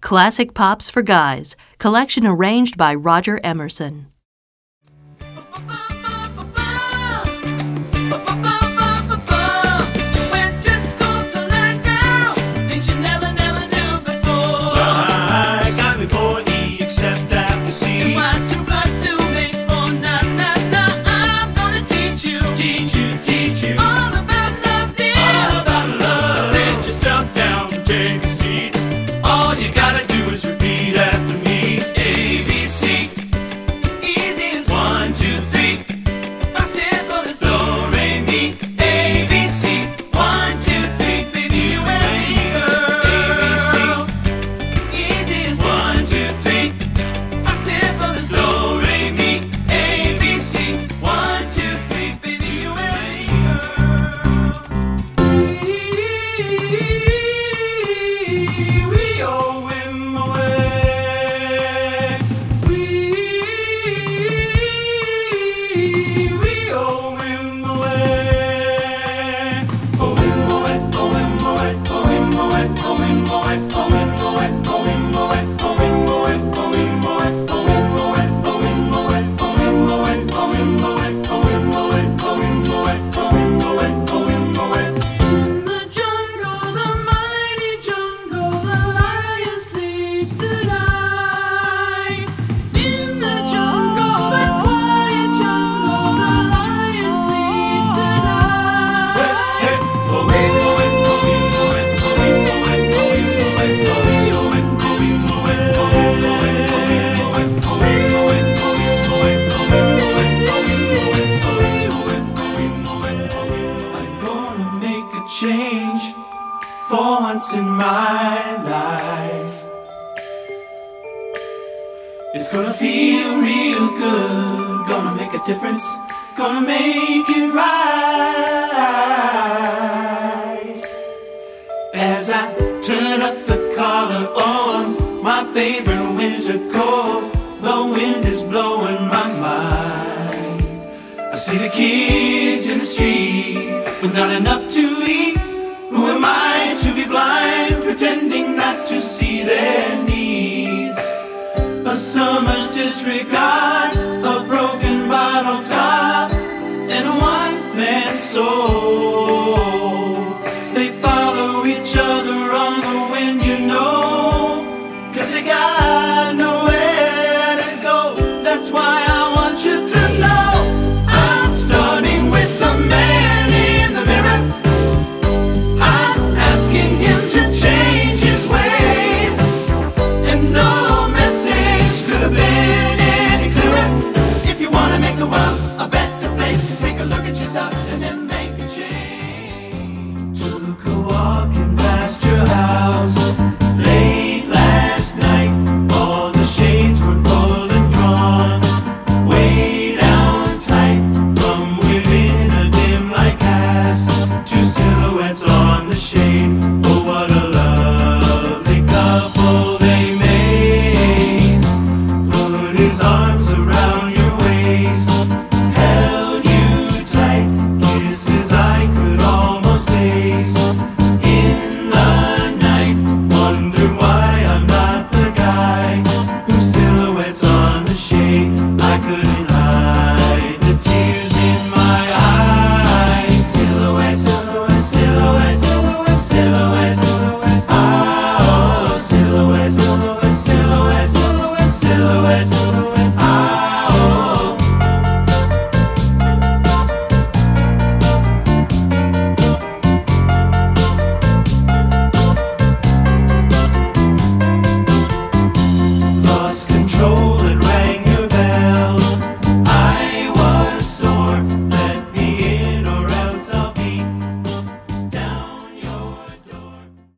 Classic Pops for Guys, collection arranged by Roger Emerson. Change for once in my life. It's gonna feel real good, gonna make a difference, gonna make it right. As I turn up the collar on my favorite winter coat, the wind is blowing my mind. I see the kids in the street with not enough to eat. Who am I to be blind, pretending not to see their needs? A summer's disregard, a broken bottle top, and a one-man soul. They follow each other on the wind, you know, 'cause they got nowhere to go. That's why I want you to know I'm starting with the man in the mirror. Him to change his ways, and no message could have been any clearer. If you want to make the world a better place, take a look at yourself and then make a change. Took a walk and past your house late last night. All the shades were pulled and drawn way down tight. From within a dim light cast two silhouettes on the shade. Oh, what a lovely couple.